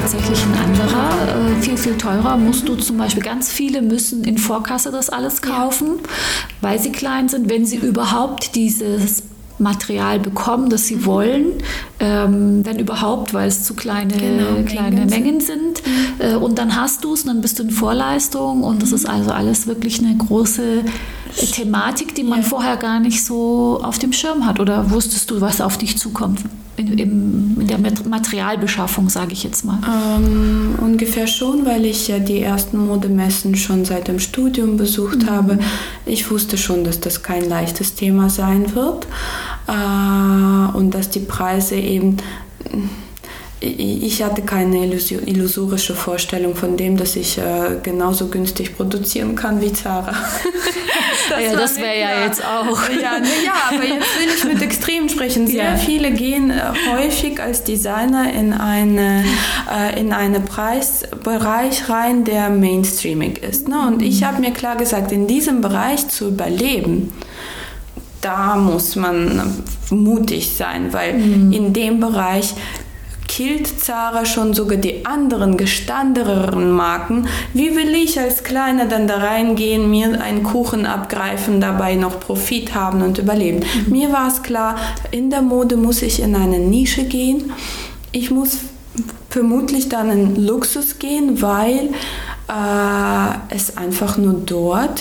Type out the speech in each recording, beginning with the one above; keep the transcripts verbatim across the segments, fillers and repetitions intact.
tatsächlich ein anderer, äh, viel, viel teurer. Musst du zum Beispiel, ganz viele müssen in Vorkasse das alles kaufen, ja. weil sie klein sind, wenn sie überhaupt dieses Material bekommen, das sie wollen, ähm, wenn überhaupt, weil es zu kleine, genau, kleine Mengen, Mengen sind. Mhm. Äh, und dann hast du es, dann bist du in Vorleistung und das ist also alles wirklich eine große äh, Thematik, die man ja. vorher gar nicht so auf dem Schirm hat. Oder wusstest du, was auf dich zukommt? In, in, in der Materialbeschaffung, sage ich jetzt mal. Ähm, ungefähr schon, weil ich ja die ersten Modemessen schon seit dem Studium besucht mhm. habe. Ich wusste schon, dass das kein leichtes Thema sein wird äh, und dass die Preise eben... Ich hatte keine illusorische Vorstellung von dem, dass ich äh, genauso günstig produzieren kann wie Zara. Das, ja, das wäre ja jetzt auch. Ja, ne, ja, aber jetzt will ich mit Extremen sprechen. Sehr ja. viele gehen äh, häufig als Designer in eine äh, in einen Preisbereich rein, der mainstreamig ist. Ne? Und ich habe mir klar gesagt, in diesem Bereich zu überleben, da muss man mutig sein, weil mhm. in dem Bereich killt Zara schon sogar die anderen gestandeneren Marken. Wie will ich als Kleiner dann da reingehen, mir einen Kuchen abgreifen, dabei noch Profit haben und überleben? Mhm. Mir war es klar, in der Mode muss ich in eine Nische gehen. Ich muss vermutlich dann in Luxus gehen, weil äh, es einfach nur dort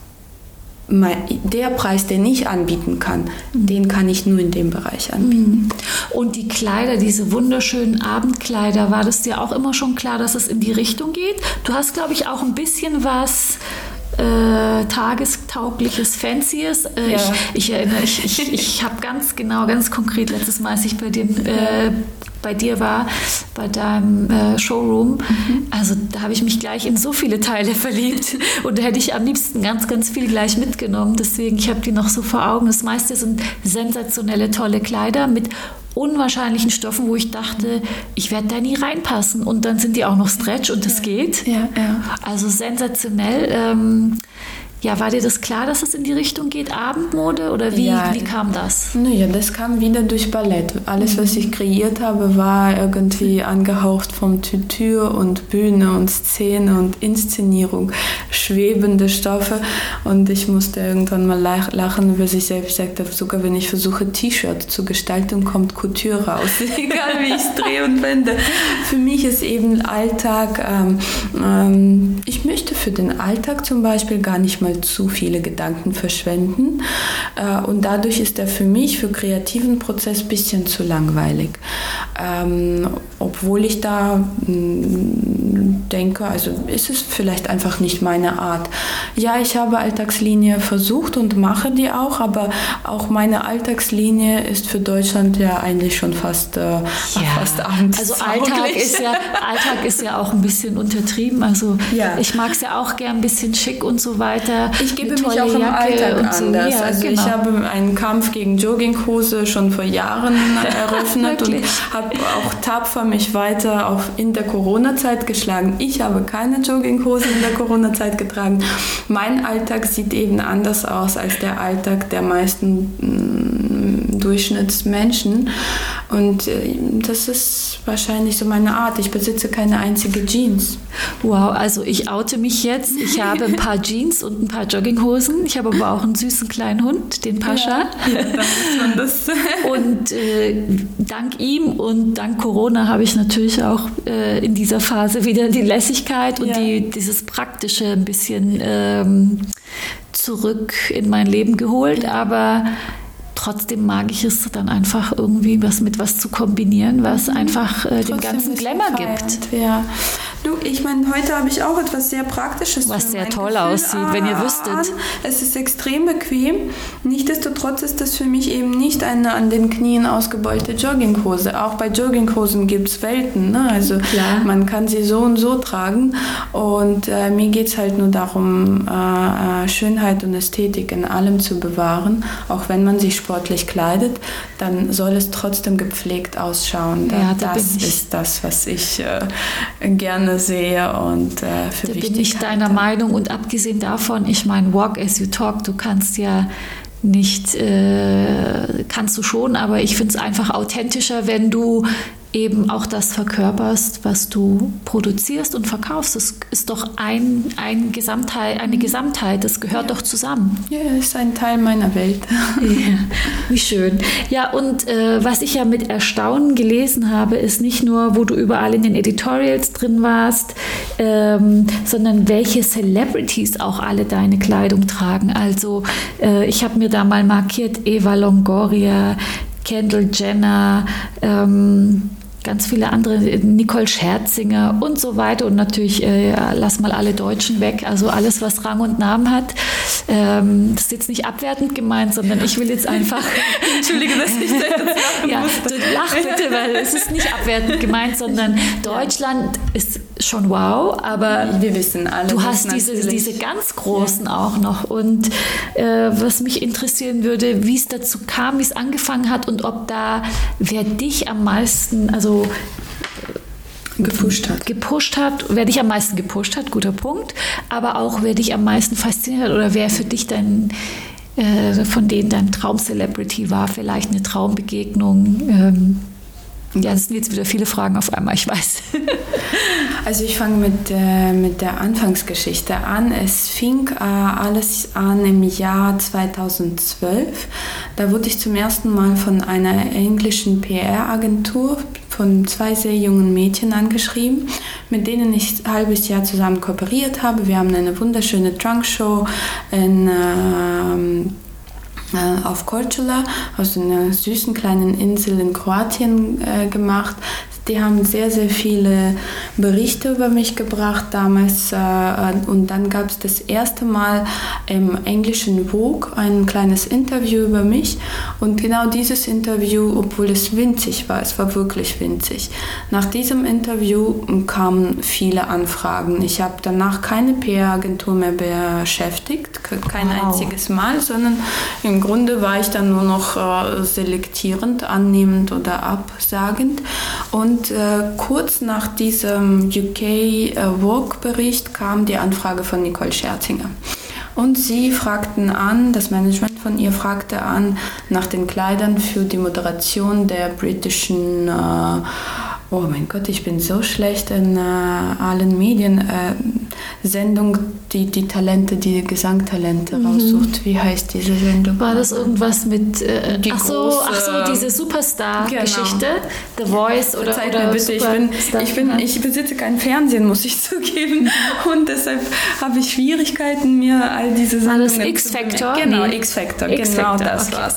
der Preis, den ich anbieten kann, den kann ich nur in dem Bereich anbieten. Und die Kleider, diese wunderschönen Abendkleider, war das dir auch immer schon klar, dass es in die Richtung geht? Du hast, glaube ich, auch ein bisschen was äh, tagestaugliches, Fancyes. Äh, ja. ich, ich erinnere, ich, ich, ich habe ganz genau, ganz konkret letztes Mal, als ich bei dem äh, bei dir war, bei deinem äh, Showroom. Mhm. Also da habe ich mich gleich in so viele Teile verliebt und da hätte ich am liebsten ganz, ganz viel gleich mitgenommen. Deswegen, ich habe die noch so vor Augen. Das meiste sind sensationelle, tolle Kleider mit unwahrscheinlichen Stoffen, wo ich dachte, ich werde da nie reinpassen. Und dann sind die auch noch Stretch und das ja. geht. Ja, ja. Also sensationell. Ähm, Ja, war dir das klar, dass es in die Richtung geht, Abendmode, oder wie, ja, wie kam das? Naja, das kam wieder durch Ballett. Alles, was ich kreiert habe, war irgendwie angehaucht vom Tütür und Bühne und Szene und Inszenierung, schwebende Stoffe. Und ich musste irgendwann mal lachen über sich selbst. Ich sagte, sogar wenn ich versuche, T-Shirt zu gestalten, kommt Couture raus. Egal, wie ich es drehe und wende. Für mich ist eben Alltag, ähm, ähm, ich möchte für den Alltag zum Beispiel gar nicht mal zu viele Gedanken verschwenden äh, und dadurch ist er für mich, für kreativen Prozess ein bisschen zu langweilig. Ähm, obwohl ich da mh, denke, also ist es vielleicht einfach nicht meine Art. Ja, ich habe Alltagslinie versucht und mache die auch, aber auch meine Alltagslinie ist für Deutschland ja eigentlich schon fast, äh, ja. fast abends. Also Alltag ist, ja, Alltag ist ja auch ein bisschen untertrieben. Also ja. ich mag es ja auch gern ein bisschen schick und so weiter. Ich gebe mich auch im Alltag anders. So. Ja, also genau. Ich habe einen Kampf gegen Jogginghose schon vor Jahren eröffnet und habe auch tapfer mich weiter auch in der Corona-Zeit geschlagen. Ich habe keine Jogginghose in der Corona-Zeit getragen. Mein Alltag sieht eben anders aus als der Alltag der meisten mh, Durchschnittsmenschen. Und äh, das ist wahrscheinlich so meine Art. Ich besitze keine einzige Jeans. Wow, also ich oute mich jetzt. Ich habe ein paar Jeans und ein paar Jogginghosen. Ich habe aber auch einen süßen kleinen Hund, den Pascha. Ja, ja, dann muss man das. Und äh, dank ihm und dank Corona habe ich natürlich auch äh, in dieser Phase wieder die Lässigkeit und ja. die, dieses Praktische ein bisschen ähm, zurück in mein Leben geholt. Aber trotzdem mag ich es dann einfach irgendwie was mit was zu kombinieren, was einfach äh, dem ganzen Glamour gibt. Ja. Du, ich meine, heute habe ich auch etwas sehr Praktisches. Was sehr toll Gefühl aussieht, ah, wenn ihr wüsstet. An. Es ist extrem bequem. Nichtsdestotrotz ist das für mich eben nicht eine an den Knien ausgebeulte Jogginghose. Auch bei Jogginghosen gibt es Welten. Ne? Also Klar. man kann sie so und so tragen. Und äh, mir geht es halt nur darum, äh, Schönheit und Ästhetik in allem zu bewahren. Auch wenn man sich sportlich kleidet, dann soll es trotzdem gepflegt ausschauen. Da, ja, da das ist das, was ich äh, gerne sehe und äh, für da wichtig bin ich deiner halte. Meinung. Und abgesehen davon, ich meine, walk as you talk, du kannst ja nicht, äh, kannst du schon, aber ich finde es einfach authentischer, wenn du eben auch das verkörperst, was du produzierst und verkaufst. Das ist doch ein, ein Gesamtheit, eine Gesamtheit, das gehört ja. doch zusammen. Ja, das ist ein Teil meiner Welt. Ja, wie schön. Ja, und äh, was ich ja mit Erstaunen gelesen habe, ist nicht nur, wo du überall in den Editorials drin warst, ähm, sondern welche Celebrities auch alle deine Kleidung tragen. Also äh, ich habe mir da mal markiert, Eva Longoria, Kendall Jenner, ähm, ganz viele andere, Nicole Scherzinger und so weiter und natürlich, äh, lass mal alle Deutschen weg, also alles, was Rang und Namen hat. Ähm, das ist jetzt nicht abwertend gemeint, sondern ich will jetzt einfach... Entschuldige, dass ich da jetzt lachen ja, musste. Lach bitte, weil es ist nicht abwertend gemeint, sondern Deutschland ist schon wow, aber wir wissen alle, du hast diese, diese ganz Großen ja. auch noch und äh, was mich interessieren würde, wie es dazu kam, wie es angefangen hat und ob da, wer dich am meisten, also gepusht hat. Gepusht hat, wer dich am meisten gepusht hat, guter Punkt, aber auch wer dich am meisten fasziniert hat oder wer für dich dein, äh, von denen dein Traum-Celebrity war, vielleicht eine Traumbegegnung. Ähm, ja, das sind jetzt wieder viele Fragen auf einmal, ich weiß. Also ich fange mit, äh, mit der Anfangsgeschichte an. Es fing äh, alles an im Jahr zweitausendzwölf. Da wurde ich zum ersten Mal von einer englischen P R-Agentur von zwei sehr jungen Mädchen angeschrieben, mit denen ich ein halbes Jahr zusammen kooperiert habe. Wir haben eine wunderschöne Trunkshow in ähm, auf Korčula, aus einer süßen kleinen Insel in Kroatien äh, gemacht. Die haben sehr, sehr viele Berichte über mich gebracht damals. Äh, und dann gab es das erste Mal im englischen Vogue ein kleines Interview über mich. Und genau dieses Interview, obwohl es winzig war, es war wirklich winzig. Nach diesem Interview kamen viele Anfragen. Ich habe danach keine P R-Agentur mehr beschäftigt, kein wow. einziges Mal, sondern im Grunde war ich dann nur noch äh, selektierend, annehmend oder absagend. Und Und äh, kurz nach diesem U K äh, Vogue-Bericht kam die Anfrage von Nicole Scherzinger. Und sie fragten an, das Management von ihr fragte an nach den Kleidern für die Moderation der britischen, äh, oh mein Gott, ich bin so schlecht in äh, allen Medien, äh, Sendung, die die Talente, die Gesangtalente mhm. raussucht. Wie heißt diese Sendung? War das irgendwas mit, äh, ach, so, ach so, diese Superstar-Geschichte, genau. The Voice oder, Verzeiht oder mir bitte, ich bin, ich, bin, ich besitze kein Fernsehen, muss ich zugeben. Und deshalb habe ich Schwierigkeiten, mir all diese Sendungen War das X-Factor? Genau, nee. X-Factor, X-Factor, genau das okay. war's.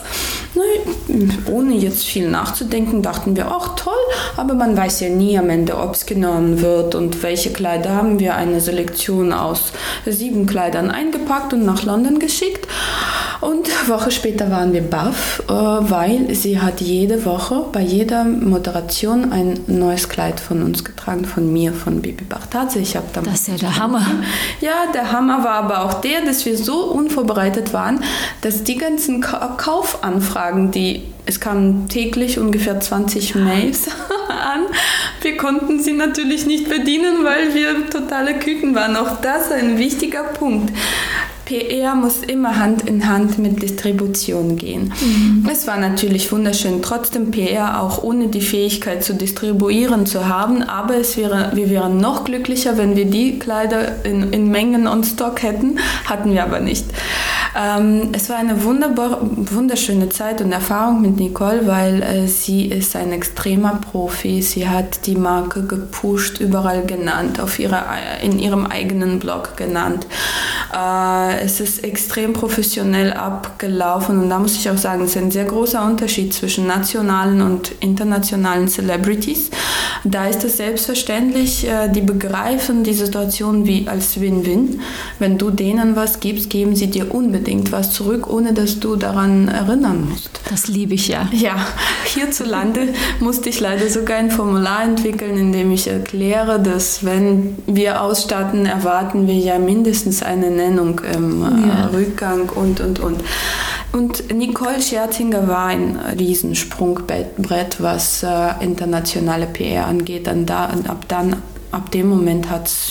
Ohne jetzt viel nachzudenken, dachten wir, ach toll, aber man weiß ja nie am Ende, ob es genommen wird und welche Kleider haben wir. Eine Selektion aus sieben Kleidern eingepackt und nach London geschickt. Und eine Woche später waren wir baff, weil sie hat jede Woche bei jeder Moderation ein neues Kleid von uns getragen, von mir, von Bibi Bartadze. Ich habe das ist ja der Hammer. Ja, der Hammer war aber auch der, dass wir so unvorbereitet waren, dass die ganzen Kaufanfragen, die es kamen täglich ungefähr zwanzig Mails an. Wir konnten sie natürlich nicht bedienen, weil wir totale Küken waren. Auch das ist ein wichtiger Punkt. P R muss immer Hand in Hand mit Distribution gehen. Mhm. Es war natürlich wunderschön, trotzdem P R auch ohne die Fähigkeit zu distribuieren zu haben, aber es wäre, wir wären noch glücklicher, wenn wir die Kleider in, in Mengen on Stock hätten, hatten wir aber nicht. Ähm, es war eine wunderbar, wunderschöne Zeit und Erfahrung mit Nicole, weil äh, sie ist ein extremer Profi. Sie hat die Marke gepusht, überall genannt, auf ihre, in ihrem eigenen Blog genannt. Äh, es ist extrem professionell abgelaufen und da muss ich auch sagen, es ist ein sehr großer Unterschied zwischen nationalen und internationalen Celebrities. Da ist es selbstverständlich, äh, die begreifen die Situation wie als Win-Win. Wenn du denen was gibst, geben sie dir unbedingt was zurück, ohne dass du daran erinnern musst. Das liebe ich ja. Ja, hierzulande musste ich leider sogar ein Formular entwickeln, in dem ich erkläre, dass wenn wir ausstatten, erwarten wir ja mindestens eine Nennung im äh, ja. Rückgang und, und, und. Und Nicole Scherzinger war ein Riesensprungbrett, was äh, internationale P R angeht. Und da, ab, dann, ab dem Moment hat es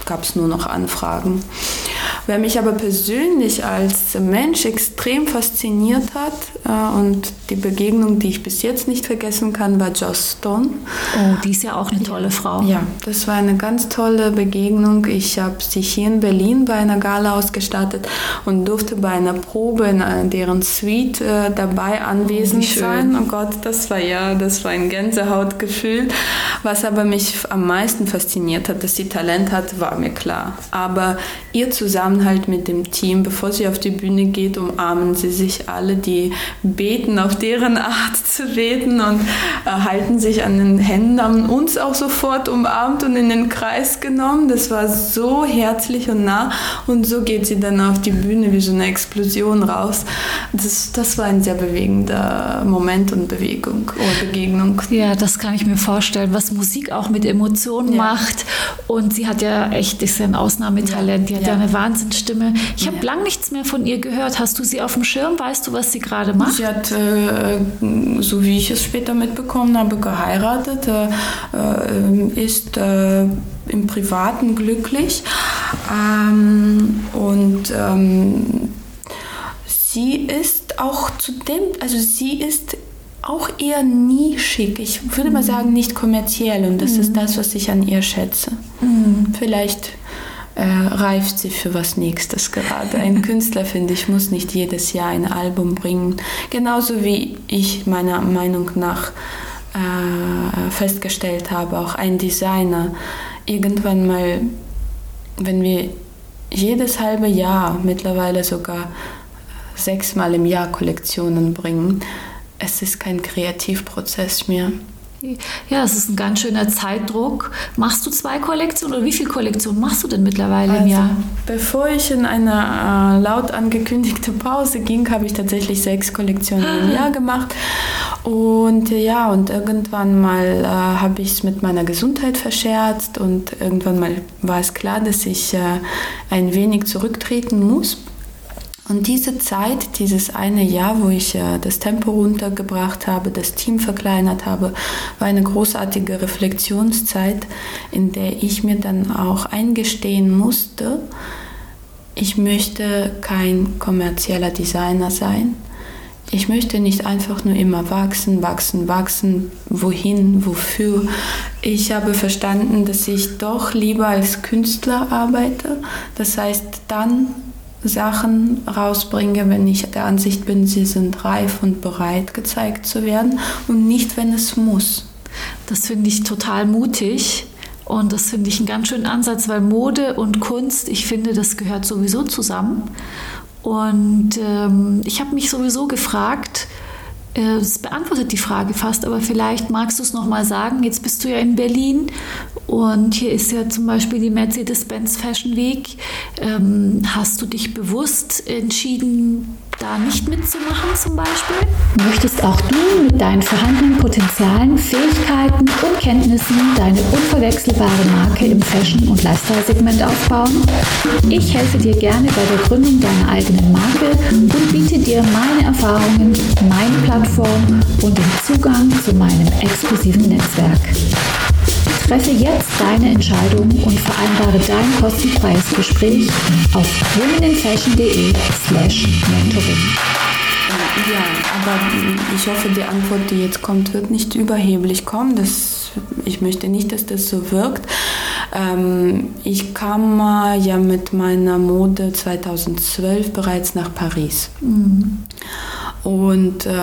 gab es nur noch Anfragen. Wer mich aber persönlich als Mensch extrem fasziniert hat äh, und die Begegnung, die ich bis jetzt nicht vergessen kann, war Joss Stone. Oh, die ist ja auch eine tolle Frau. Ja, das war eine ganz tolle Begegnung. Ich habe sie hier in Berlin bei einer Gala ausgestattet und durfte bei einer Probe in deren Suite äh, dabei anwesend oh, sein. Oh Gott, das war ja, das war ein Gänsehautgefühl. Was aber mich am meisten fasziniert hat, dass sie Talent hat, war mir klar. Aber ihr Zusammenhalt mit dem Team, bevor sie auf die Bühne geht, umarmen sie sich alle, die beten auf deren Art zu beten und äh, halten sich an den Händen, haben uns auch sofort umarmt und in den Kreis genommen. Das war so herzlich und nah und so geht sie dann auf die Bühne wie so eine Explosion raus. Das, das war ein sehr bewegender Moment und Bewegung oder Begegnung. Ja, das kann ich mir vorstellen, was Musik auch mit Emotionen ja. macht. Und sie hat ja echt, ist ja ein Ausnahmetalent, die hat ja, ja eine Wahnsinnsstimme. Ich habe ja. lang nichts mehr von ihr gehört. Hast du sie auf dem Schirm? Weißt du, was sie gerade macht? Sie hat, äh, so wie ich es später mitbekommen habe, geheiratet, äh, ist äh, im Privaten glücklich ähm, und ähm, sie ist auch zu dem, also sie ist auch eher nischig. Ich würde mal sagen, nicht kommerziell und das mhm. ist das, was ich an ihr schätze. Mhm. Vielleicht äh, reift sie für was Nächstes gerade. Ein Künstler, finde ich, muss nicht jedes Jahr ein Album bringen. Genauso wie ich meiner Meinung nach äh, festgestellt habe, auch ein Designer irgendwann mal, wenn wir jedes halbe Jahr, mittlerweile sogar sechsmal im Jahr Kollektionen bringen, es ist kein Kreativprozess mehr. Ja, es ist ein ganz schöner Zeitdruck. Machst du zwei Kollektionen oder wie viele Kollektionen machst du denn mittlerweile im also, Jahr? Bevor ich in eine äh, laut angekündigte Pause ging, habe ich tatsächlich sechs Kollektionen ah. im Jahr gemacht. Und ja, und irgendwann mal äh, habe ich es mit meiner Gesundheit verscherzt und irgendwann mal war es klar, dass ich äh, ein wenig zurücktreten muss. Und diese Zeit, dieses eine Jahr, wo ich äh, das Tempo runtergebracht habe, das Team verkleinert habe, war eine großartige Reflexionszeit, in der ich mir dann auch eingestehen musste, ich möchte kein kommerzieller Designer sein. Ich möchte nicht einfach nur immer wachsen, wachsen, wachsen. Wohin, wofür? Ich habe verstanden, dass ich doch lieber als Künstler arbeite. Das heißt, dann Sachen rausbringe, wenn ich der Ansicht bin, sie sind reif und bereit, gezeigt zu werden und nicht, wenn es muss. Das finde ich total mutig und das finde ich einen ganz schönen Ansatz, weil Mode und Kunst, ich finde, das gehört sowieso zusammen. Und ähm, ich habe mich sowieso gefragt, es beantwortet die Frage fast, aber vielleicht magst du es nochmal sagen. Jetzt bist du ja in Berlin und hier ist ja zum Beispiel die Mercedes-Benz Fashion Week. Ähm, hast du dich bewusst entschieden, da nicht mitzumachen zum Beispiel? Möchtest auch du mit deinen vorhandenen Potenzialen, Fähigkeiten und Kenntnissen deine unverwechselbare Marke im Fashion- und Lifestyle-Segment aufbauen? Ich helfe dir gerne bei der Gründung deiner eigenen Marke und biete dir meine Erfahrungen, meine Plattform und den Zugang zu meinem exklusiven Netzwerk. Treffe jetzt deine Entscheidung und vereinbare dein kostenfreies Gespräch auf womeninfashion.de slash mentoring. Ja, aber ich hoffe, die Antwort, die jetzt kommt, wird nicht überheblich kommen. Das, ich möchte nicht, dass das so wirkt. Ähm, ich kam äh, ja mit meiner Mode zweitausendzwölf bereits nach Paris. Mhm. Und äh,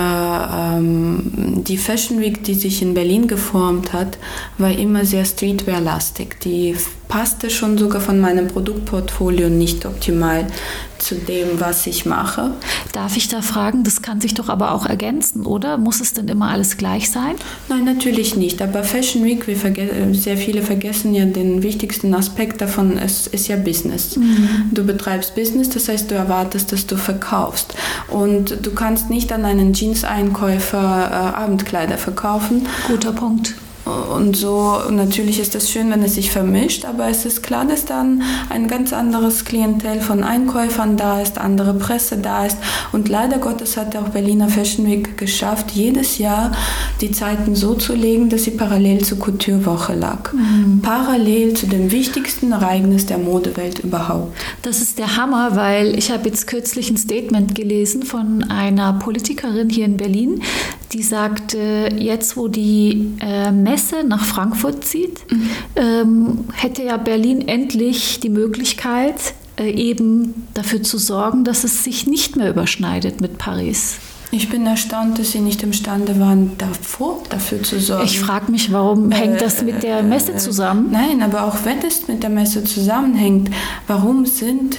ähm, die Fashion Week, die sich in Berlin geformt hat, war immer sehr Streetwear-lastig. Die passte schon sogar von meinem Produktportfolio nicht optimal zu dem, was ich mache. Darf ich da fragen, das kann sich doch aber auch ergänzen, oder? Muss es denn immer alles gleich sein? Nein, natürlich nicht. Aber Fashion Week, wir verge- sehr viele vergessen ja den wichtigsten Aspekt davon, es ist ja Business. Mhm. Du betreibst Business, das heißt, du erwartest, dass du verkaufst. Und du kannst nicht an einen Jeans-Einkäufer äh, Abendkleider verkaufen. Guter Punkt. und so. Und natürlich ist es schön, wenn es sich vermischt, aber es ist klar, dass dann ein ganz anderes Klientel von Einkäufern da ist, andere Presse da ist. Und leider Gottes hat auch Berliner Fashion Week geschafft, jedes Jahr die Zeiten so zu legen, dass sie parallel zur Couture-Woche lag. Mhm. Parallel zu dem wichtigsten Ereignis der Modewelt überhaupt. Das ist der Hammer, weil ich habe jetzt kürzlich ein Statement gelesen von einer Politikerin hier in Berlin, die sagte, jetzt wo die äh, Messe nach Frankfurt zieht, mhm. ähm, hätte ja Berlin endlich die Möglichkeit, äh, eben dafür zu sorgen, dass es sich nicht mehr überschneidet mit Paris. Ich bin erstaunt, dass Sie nicht imstande waren, davor dafür zu sorgen. Ich frage mich, warum äh, hängt das mit der Messe äh, zusammen? Nein, aber auch wenn es mit der Messe zusammenhängt, warum sind...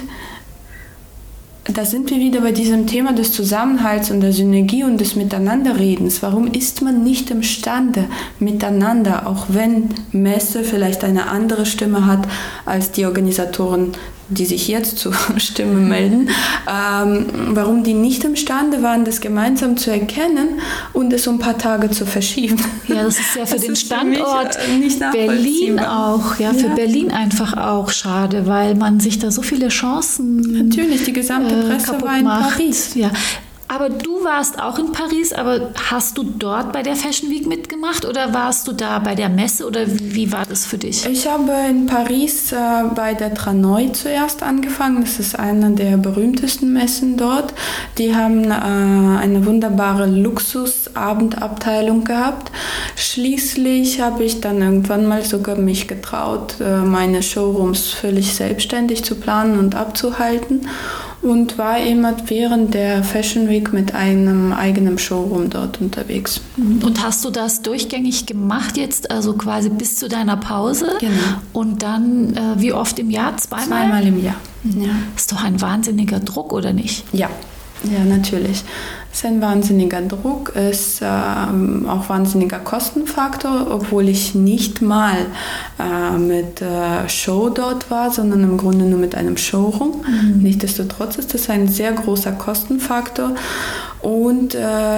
Da sind wir wieder bei diesem Thema des Zusammenhalts und der Synergie und des Miteinanderredens. Warum ist man nicht imstande, miteinander, auch wenn Messe vielleicht eine andere Stimme hat als die Organisatoren, die sich jetzt zur Stimme melden, ähm, warum die nicht imstande waren, das gemeinsam zu erkennen und es um ein paar Tage zu verschieben. Ja, das ist ja für das den Standort für Berlin auch, ja, für ja. Berlin einfach auch schade, weil man sich da so viele Chancen Natürlich, die gesamte Presse äh, war in macht. Paris. Ja. Aber du warst auch in Paris, aber hast du dort bei der Fashion Week mitgemacht oder warst du da bei der Messe oder wie war das für dich? Ich habe in Paris äh, bei der Tranoi zuerst angefangen. Das ist eine der berühmtesten Messen dort. Die haben äh, eine wunderbare Luxus-Abendabteilung gehabt. Schließlich habe ich dann irgendwann mal sogar mich getraut, äh, meine Showrooms völlig selbstständig zu planen und abzuhalten. Und war immer während der Fashion Week mit einem eigenen Showroom dort unterwegs. Und hast du das durchgängig gemacht jetzt, also quasi bis zu deiner Pause? Genau. Und dann äh, wie oft im Jahr? Zweimal? Zweimal im Jahr. Ja. Ist doch ein wahnsinniger Druck, oder nicht? Ja. Ja, natürlich. Es ist ein wahnsinniger Druck, es ist äh, auch wahnsinniger Kostenfaktor, obwohl ich nicht mal äh, mit äh, Show dort war, sondern im Grunde nur mit einem Showroom. Mhm. Nichtsdestotrotz ist das ein sehr großer Kostenfaktor und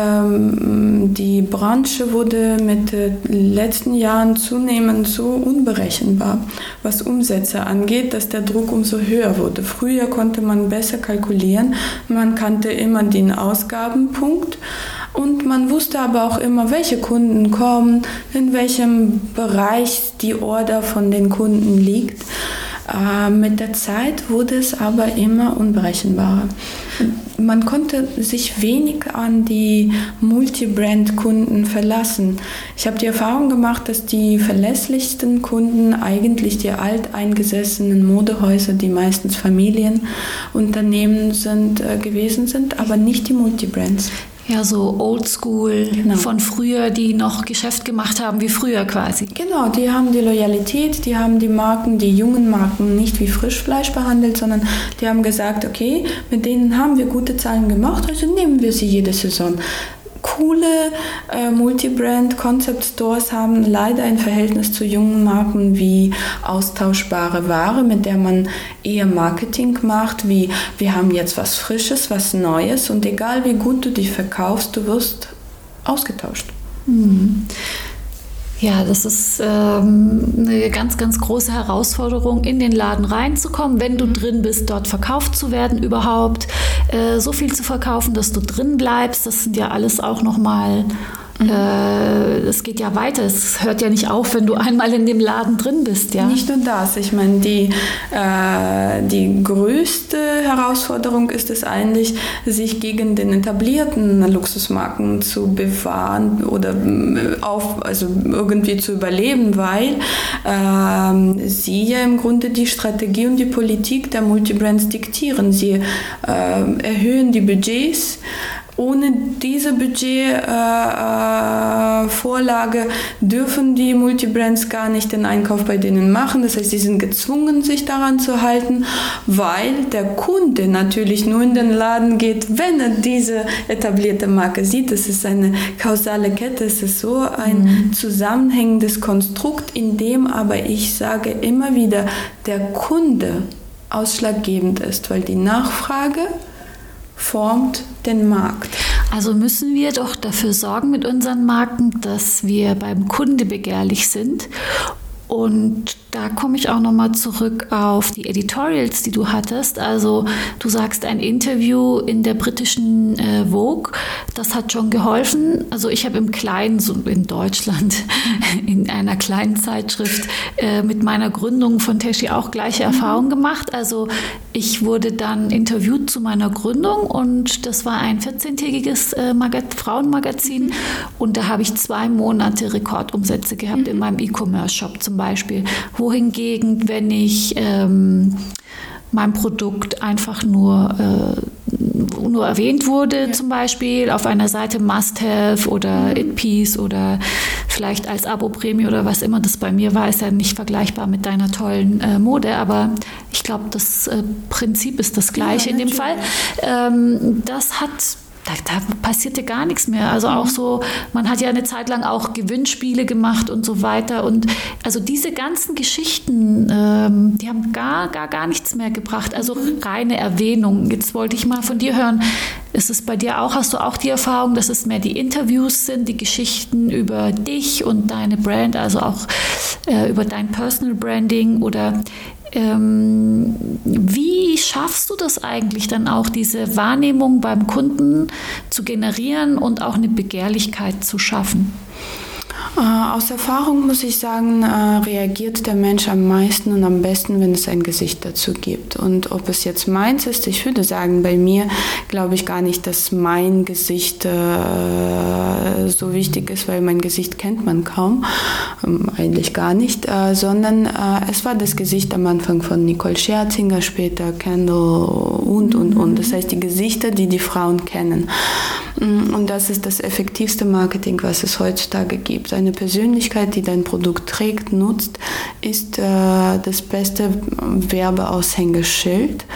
ähm, die Branche wurde mit den letzten Jahren zunehmend so unberechenbar, was Umsätze angeht, dass der Druck umso höher wurde. Früher konnte man besser kalkulieren, man kannte immer den Ausgabenpunkt und man wusste aber auch immer, welche Kunden kommen, in welchem Bereich die Order von den Kunden liegt. Äh, mit der Zeit wurde es aber immer unberechenbarer. Man konnte sich wenig an die Multibrand-Kunden verlassen. Ich habe die Erfahrung gemacht, dass die verlässlichsten Kunden eigentlich die alteingesessenen Modehäuser, die meistens Familienunternehmen sind, äh, gewesen sind, aber nicht die Multibrands. Ja, so oldschool genau. Von früher, die noch Geschäft gemacht haben wie früher quasi. Genau, die haben die Loyalität, die haben die Marken, die jungen Marken nicht wie Frischfleisch behandelt, sondern die haben gesagt, okay, mit denen haben wir gute Zahlen gemacht, also nehmen wir sie jede Saison. Coole äh, Multibrand-Concept-Stores haben leider ein Verhältnis zu jungen Marken wie austauschbare Ware, mit der man eher Marketing macht, wie wir haben jetzt was Frisches, was Neues und egal wie gut du dich verkaufst, du wirst ausgetauscht. Mhm. Ja, das ist ähm, eine ganz, ganz große Herausforderung, in den Laden reinzukommen, wenn du drin bist, dort verkauft zu werden überhaupt. Äh, so viel zu verkaufen, dass du drin bleibst, das sind ja alles auch nochmal, es äh, geht ja weiter, es hört ja nicht auf, wenn du einmal in dem Laden drin bist. Ja? Nicht nur das, ich meine, die, äh, die größte Herausforderung ist es eigentlich, sich gegen den etablierten Luxusmarken zu bewahren oder auf, also irgendwie zu überleben, weil äh, sie ja im Grunde die Strategie und die Politik der Multibrands diktieren. Sie äh, erhöhen die Budgets. Ohne diese Budgetvorlage äh, dürfen die Multibrands gar nicht den Einkauf bei denen machen. Das heißt, sie sind gezwungen, sich daran zu halten, weil der Kunde natürlich nur in den Laden geht, wenn er diese etablierte Marke sieht. Das ist eine kausale Kette, es ist so ein mhm. zusammenhängendes Konstrukt, in dem aber ich sage immer wieder, der Kunde ausschlaggebend ist, weil die Nachfrage formt den Markt. Also müssen wir doch dafür sorgen mit unseren Marken, dass wir beim Kunde begehrlich sind. Und da komme ich auch nochmal zurück auf die Editorials, die du hattest. Also du sagst, ein Interview in der britischen äh, Vogue, das hat schon geholfen. Also ich habe im Kleinen, so in Deutschland, in einer kleinen Zeitschrift äh, mit meiner Gründung von Teschi auch gleiche Erfahrungen gemacht. Also ich wurde dann interviewt zu meiner Gründung und das war ein vierzehntägiges äh, Magaz- Frauenmagazin und da habe ich zwei Monate Rekordumsätze gehabt in meinem E-Commerce-Shop zum Beispiel. Wohingegen, wenn ich ähm, mein Produkt einfach nur, äh, nur erwähnt wurde, ja. zum Beispiel auf einer Seite Must-Have oder mhm. It Piece oder vielleicht als Abo-Prämie oder was immer das bei mir war, ist ja nicht vergleichbar mit deiner tollen äh, Mode, aber ich glaube, das äh, Prinzip ist das gleiche ja, in dem Fall. Ähm, das hat Da, da passierte gar nichts mehr. Also auch so, man hat ja eine Zeit lang auch Gewinnspiele gemacht und so weiter. Und also diese ganzen Geschichten, ähm, die haben gar, gar, gar nichts mehr gebracht. Also reine Erwähnung. Jetzt wollte ich mal von dir hören, ist es bei dir auch, hast du auch die Erfahrung, dass es mehr die Interviews sind, die Geschichten über dich und deine Brand, also auch äh, über dein Personal Branding oder Ähm, wie schaffst du das eigentlich dann auch, diese Wahrnehmung beim Kunden zu generieren und auch eine Begehrlichkeit zu schaffen? Äh, aus Erfahrung muss ich sagen, äh, reagiert der Mensch am meisten und am besten, wenn es ein Gesicht dazu gibt. Und ob es jetzt meins ist, ich würde sagen, bei mir glaube ich gar nicht, dass mein Gesicht äh, so wichtig ist, weil mein Gesicht kennt man kaum, ähm, eigentlich gar nicht, äh, sondern äh, es war das Gesicht am Anfang von Nicole Scherzinger, später Kendall und, und, und. Das heißt, die Gesichter, die die Frauen kennen. Und das ist das effektivste Marketing, was es heutzutage gibt. Eine Persönlichkeit, die dein Produkt trägt, nutzt, ist äh, das beste Werbeaushängeschild.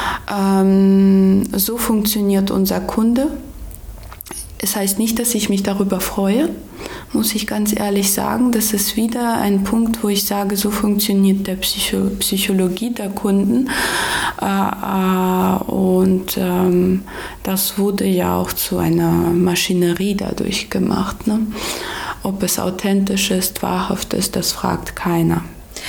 Ähm, so funktioniert unser Kunde. Es heißt nicht, dass ich mich darüber freue, muss ich ganz ehrlich sagen. Das ist wieder ein Punkt, wo ich sage, so funktioniert der Psycho- Psychologie der Kunden. Äh, äh, und ähm, das wurde ja auch zu einer Maschinerie dadurch gemacht. Ne? Ob es authentisch ist, wahrhaft ist, das fragt keiner.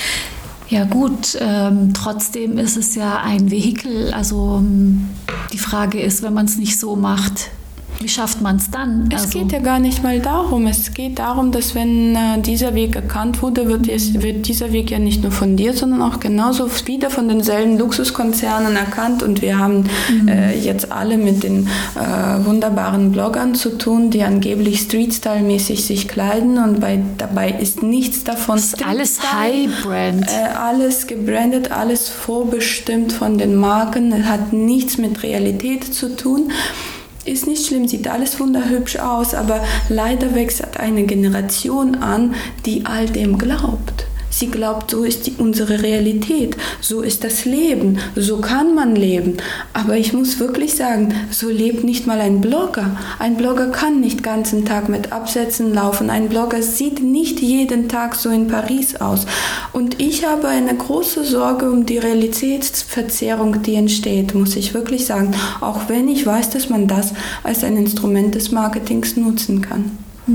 Ja gut, ähm, trotzdem ist es ja ein Vehikel. Also die Frage ist, wenn man es nicht so macht, wie schafft man es dann? Es also, geht ja gar nicht mal darum. Es geht darum, dass wenn äh, dieser Weg erkannt wurde, wird, es, wird dieser Weg ja nicht nur von dir, sondern auch genauso wieder von denselben Luxuskonzernen erkannt. Und wir haben mhm. äh, jetzt alle mit den äh, wunderbaren Bloggern zu tun, die angeblich Street-Style-mäßig sich kleiden. Und bei, dabei ist nichts davon. Das ist alles High-Brand. Äh, alles gebrandet, alles vorbestimmt von den Marken. Es hat nichts mit Realität zu tun. Ist nicht schlimm, sieht alles wunderhübsch aus, aber leider wächst eine Generation an, die all dem glaubt. Sie glaubt, so ist die, unsere Realität, so ist das Leben, so kann man leben. Aber ich muss wirklich sagen, so lebt nicht mal ein Blogger. Ein Blogger kann nicht den ganzen Tag mit Absätzen laufen. Ein Blogger sieht nicht jeden Tag so in Paris aus. Und ich habe eine große Sorge um die Realitätsverzerrung, die entsteht, muss ich wirklich sagen. Auch wenn ich weiß, dass man das als ein Instrument des Marketings nutzen kann.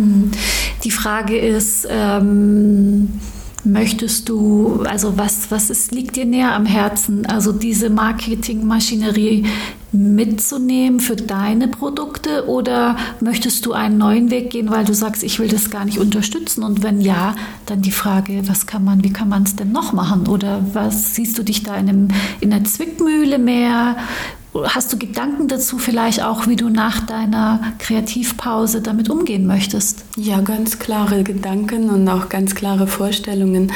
Die Frage ist, ähm möchtest du, also was, was ist, liegt dir näher am Herzen, also diese Marketingmaschinerie mitzunehmen für deine Produkte oder möchtest du einen neuen Weg gehen, weil du sagst, ich will das gar nicht unterstützen und wenn ja, dann die Frage, was kann man, wie kann man es denn noch machen oder was siehst du dich da in, einem, in einer Zwickmühle mehr? Hast du Gedanken dazu vielleicht auch, wie du nach deiner Kreativpause damit umgehen möchtest? Ja, ganz klare Gedanken und auch ganz klare Vorstellungen.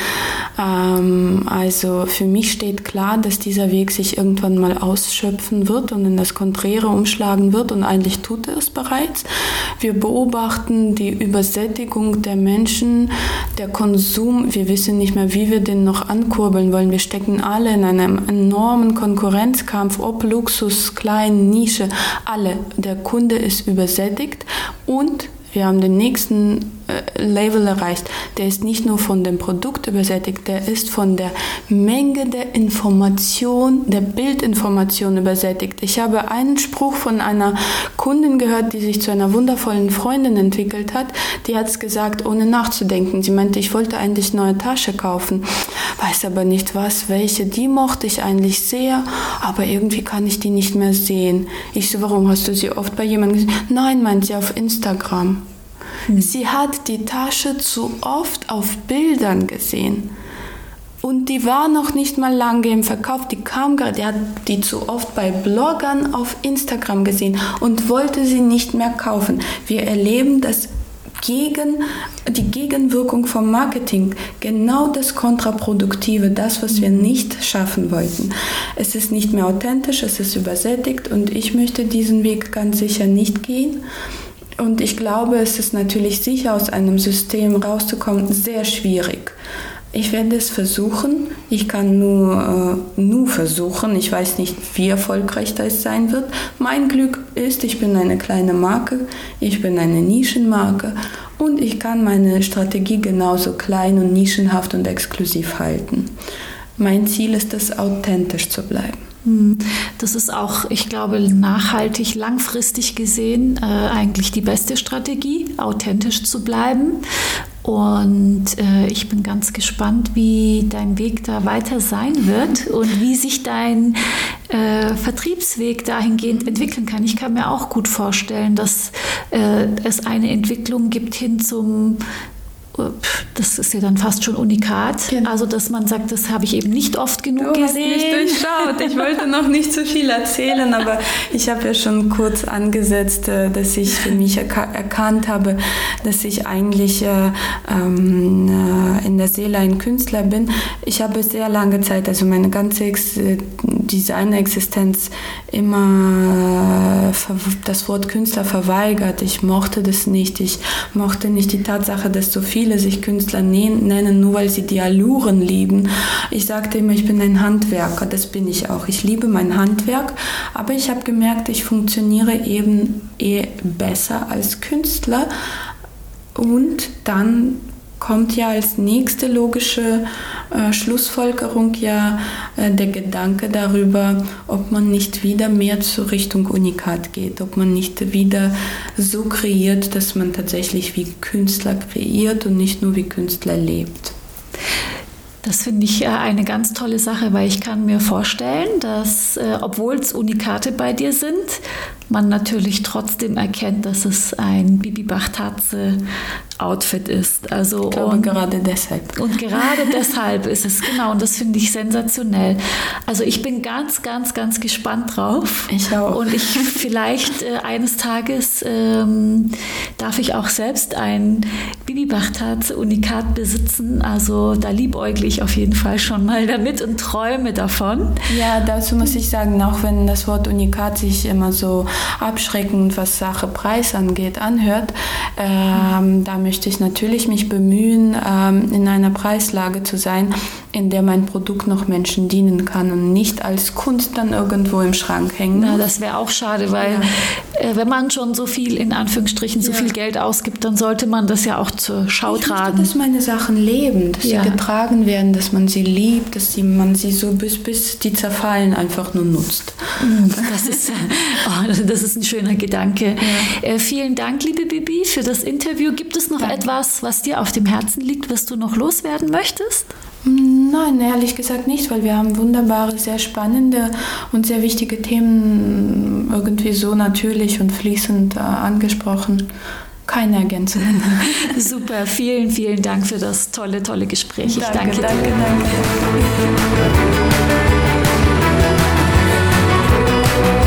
Ähm, also für mich steht klar, dass dieser Weg sich irgendwann mal ausschöpfen wird und in das Konträre umschlagen wird und eigentlich tut er es bereits. Wir beobachten die Übersättigung der Menschen, der Konsum. Wir wissen nicht mehr, wie wir den noch ankurbeln wollen. Wir stecken alle in einem enormen Konkurrenzkampf, ob Luxus, kleine Nische, alle. Der Kunde ist übersättigt und Wir haben den nächsten äh, Level erreicht. Der ist nicht nur von dem Produkt übersättigt, der ist von der Menge der Information, der Bildinformation übersättigt. Ich habe einen Spruch von einer Kundin gehört, die sich zu einer wundervollen Freundin entwickelt hat. Die hat es gesagt, ohne nachzudenken. Sie meinte, ich wollte eigentlich eine neue Tasche kaufen, weiß aber nicht was, welche. Die mochte ich eigentlich sehr, aber irgendwie kann ich die nicht mehr sehen. Ich so, warum hast du sie oft bei jemandem gesehen? Nein, meint sie, auf Instagram. Hm. Sie hat die Tasche zu oft auf Bildern gesehen. Und die war noch nicht mal lange im Verkauf, die kam gerade, die hat die zu oft bei Bloggern auf Instagram gesehen und wollte sie nicht mehr kaufen. Wir erleben das gegen die Gegenwirkung vom Marketing, genau das Kontraproduktive, das, was wir nicht schaffen wollten. Es ist nicht mehr authentisch, es ist übersättigt und ich möchte diesen Weg ganz sicher nicht gehen. Und ich glaube, es ist natürlich sicher, aus einem System rauszukommen, sehr schwierig. Ich werde es versuchen. Ich kann nur, äh, nur versuchen. Ich weiß nicht, wie erfolgreich das sein wird. Mein Glück ist, ich bin eine kleine Marke, ich bin eine Nischenmarke und ich kann meine Strategie genauso klein und nischenhaft und exklusiv halten. Mein Ziel ist es, authentisch zu bleiben. Das ist auch, ich glaube, nachhaltig, langfristig gesehen äh, eigentlich die beste Strategie, authentisch zu bleiben. Und äh, ich bin ganz gespannt, wie dein Weg da weiter sein wird und wie sich dein äh, Vertriebsweg dahingehend entwickeln kann. Ich kann mir auch gut vorstellen, dass äh, es eine Entwicklung gibt hin zum, das ist ja dann fast schon Unikat. Genau. Also, dass man sagt, das habe ich eben nicht oft genug du gesehen. Hast mich durchschaut. Ich wollte noch nicht so viel erzählen, aber ich habe ja schon kurz angesetzt, dass ich für mich erka- erkannt habe, dass ich eigentlich äh, ähm, in der Seele ein Künstler bin. Ich habe sehr lange Zeit, also meine ganze Ex- Designer-Existenz immer das Wort Künstler verweigert. Ich mochte das nicht. Ich mochte nicht die Tatsache, dass so viele sich Künstler nennen, nur weil sie die Alluren lieben. Ich sagte immer, ich bin ein Handwerker, das bin ich auch. Ich liebe mein Handwerk, aber ich habe gemerkt, ich funktioniere eben eh besser als Künstler. Und dann kommt ja als nächste logische äh, Schlussfolgerung ja äh, der Gedanke darüber, ob man nicht wieder mehr zur Richtung Unikat geht, ob man nicht wieder so kreiert, dass man tatsächlich wie Künstler kreiert und nicht nur wie Künstler lebt. Das finde ich äh, eine ganz tolle Sache, weil ich kann mir vorstellen, dass, äh, obwohl es Unikate bei dir sind, man natürlich trotzdem erkennt, dass es ein Bibi Bartazze Outfit ist. Also ich glaube, und, gerade deshalb. Und gerade deshalb ist es, genau, und das finde ich sensationell. Also ich bin ganz, ganz, ganz gespannt drauf. Ich auch. Und ich vielleicht äh, eines Tages ähm, darf ich auch selbst ein Bibi Bartazze Unikat besitzen. Also da liebäugle ich auf jeden Fall schon mal damit und träume davon. Ja, dazu muss ich sagen, auch wenn das Wort Unikat sich immer so abschreckend, was Sache Preis angeht, anhört, ähm, da möchte ich natürlich mich bemühen, ähm, in einer Preislage zu sein, in der mein Produkt noch Menschen dienen kann und nicht als Kunst dann irgendwo im Schrank hängen. Na, das wäre auch schade, weil ja. äh, wenn man schon so viel, in Anführungsstrichen, so ja. viel Geld ausgibt, dann sollte man das ja auch zur Schau ich tragen. Möchte, dass meine Sachen leben, dass ja. sie getragen werden, dass man sie liebt, dass sie, man sie so bis, bis die zerfallen einfach nur nutzt. Das ist, oh, das ist ein schöner Gedanke. Ja. Äh, vielen Dank, liebe Bibi, für das Interview. Gibt es noch Danke. etwas, was dir auf dem Herzen liegt, was du noch loswerden möchtest? Nein, ehrlich gesagt nicht, weil wir haben wunderbare, sehr spannende und sehr wichtige Themen irgendwie so natürlich und fließend äh, angesprochen. Keine Ergänzungen. Super, vielen, vielen Dank für das tolle, tolle Gespräch. Ich danke, danke dir. Danke, danke.